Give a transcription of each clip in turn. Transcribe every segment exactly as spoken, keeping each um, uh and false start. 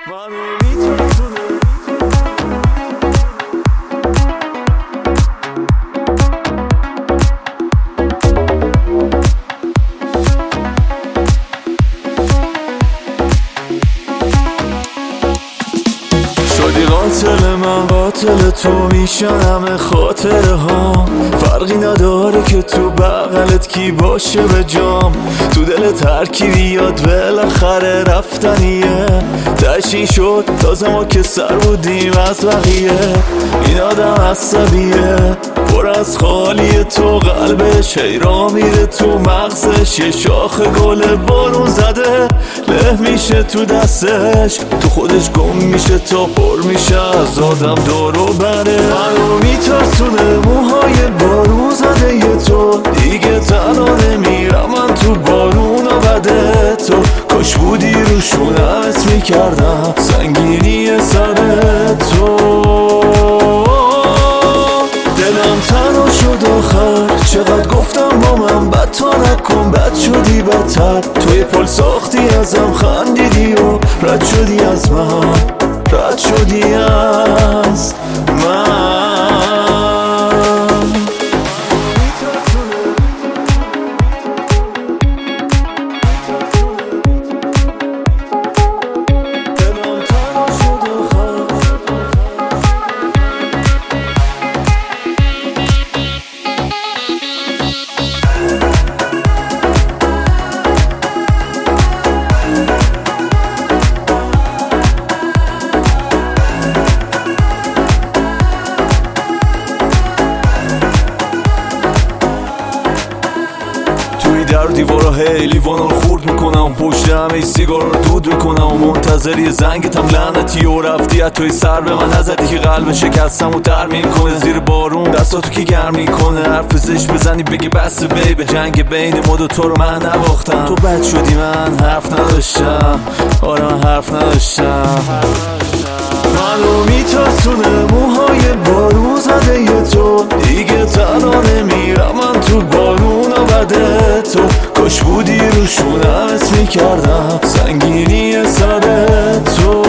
شدی قاتل من قاتل تو میشن همه خاطره ها، فرقی نداره که تو بغلت کی باشه به جام، تو دل ترکیبی یاد بالاخره رفتنیه، تشین شد تازه ما که سر بودیم از بقیه، این آدم عصبیه پر از خالیه تو قلبش، حیرا میره تو مغزش، یه شاخ گل بارون زده له میشه تو دستش، تو خودش گم میشه تا پر میشه از آدم دورو بره، منو میترسونه موهای بارون زده یه تو، دیگه تنها نمیرم من تو بارون و بده تو، کاش بودی روشونم اسم میکردم سنگینی سر تو، دلم تنها شد آخر، چقدر گفتم با من بد تا نکن، بد شدی بدتر، توی پل ساختی ازم خندیدی و رد شدی از من، رد شدی از من. در دیوارا هی لیوانو رو خورد میکنم، پشت همه سیگار رو دود میکنم و منتظر یه زنگتم لعنتی و رفتی توی سر به من نزدی که قلب شکستم و ترمیم کنه، زیر بارون دستاتو کی گرم میکنه، حرف زشت بزنی بگی بس بیبه، جنگ بین ما دو تو رو من نباختم، تو بد شدی من حرف نداشتم، آره من حرف نداشتم، منو میترسونه موهای بارون زده یه تو، دیگه تنها نمیرم من تو بارون و بده تو، کاش بودی روشونم اسم میکردم سنگینی سر تو،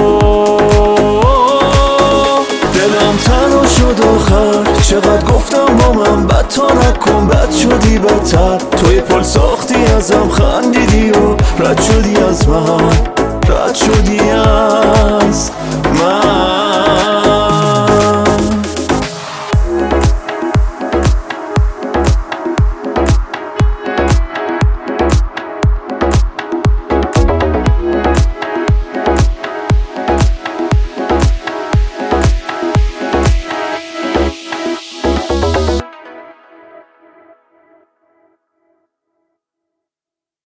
دلم تنها شد آخر، چقدر گفتم با من بد تا نکن، بد شدی بدتر، توی پل ساختی ازم خندیدی و رد شدی از من.